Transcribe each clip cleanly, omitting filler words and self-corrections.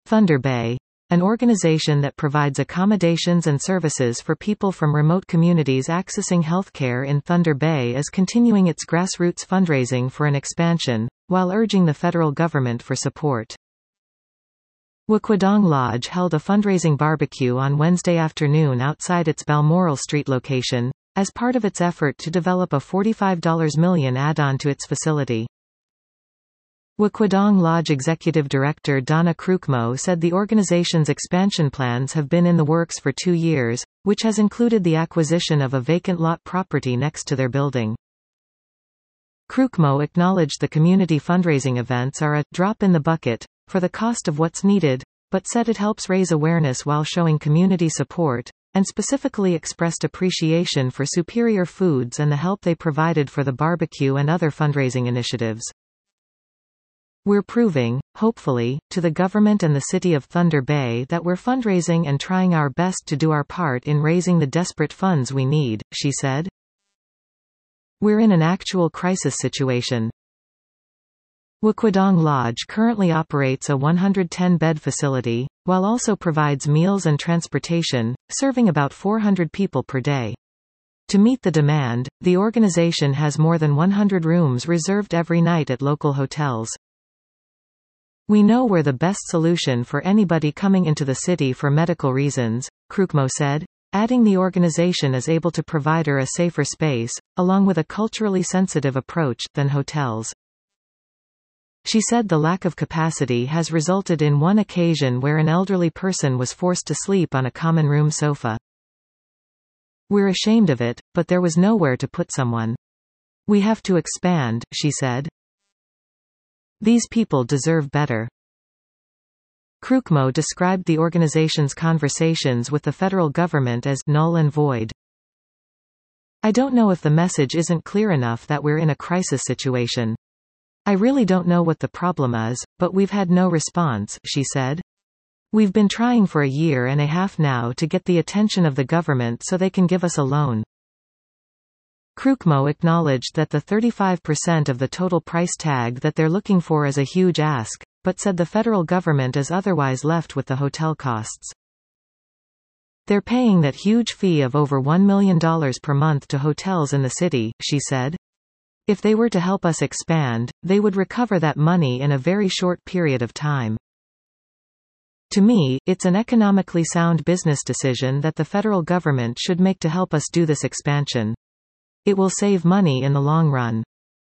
Thunder Bay, an organization that provides accommodations and services for people from remote communities accessing healthcare in Thunder Bay, is continuing its grassroots fundraising for an expansion, while urging the federal government for support. Wakwadong Lodge held a fundraising barbecue on Wednesday afternoon outside its Balmoral Street location, as part of its effort to develop a $45 million add-on to its facility. Wakwadong Lodge Executive Director Donna Krukmo said the organization's expansion plans have been in the works for 2 years, which has included the acquisition of a vacant lot property next to their building. Krukmo acknowledged the community fundraising events are a drop in the bucket for the cost of what's needed, but said it helps raise awareness while showing community support, and specifically expressed appreciation for Superior Foods and the help they provided for the barbecue and other fundraising initiatives. We're proving, hopefully, to the government and the city of Thunder Bay that we're fundraising and trying our best to do our part in raising the desperate funds we need, she said. We're in an actual crisis situation. Wakwadong Lodge currently operates a 110-bed facility, while also provides meals and transportation, serving about 400 people per day. To meet the demand, the organization has more than 100 rooms reserved every night at local hotels. We know we're the best solution for anybody coming into the city for medical reasons, Krukmo said, adding the organization is able to provide her a safer space, along with a culturally sensitive approach, than hotels. She said the lack of capacity has resulted in one occasion where an elderly person was forced to sleep on a common room sofa. We're ashamed of it, but there was nowhere to put someone. We have to expand, she said. These people deserve better. Krukmo described the organization's conversations with the federal government as null and void. I don't know if the message isn't clear enough that we're in a crisis situation. I really don't know what the problem is, but we've had no response, she said. We've been trying for a year and a half now to get the attention of the government so they can give us a loan. Krukmo acknowledged that the 35% of the total price tag that they're looking for is a huge ask, but said the federal government is otherwise left with the hotel costs. They're paying that huge fee of over $1 million per month to hotels in the city, she said. If they were to help us expand, they would recover that money in a very short period of time. To me, it's an economically sound business decision that the federal government should make to help us do this expansion. It will save money in the long run.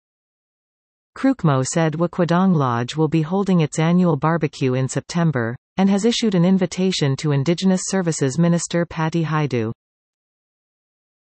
Krukmo said Wakwadong Lodge will be holding its annual barbecue in September, and has issued an invitation to Indigenous Services Minister Patty Hajdu.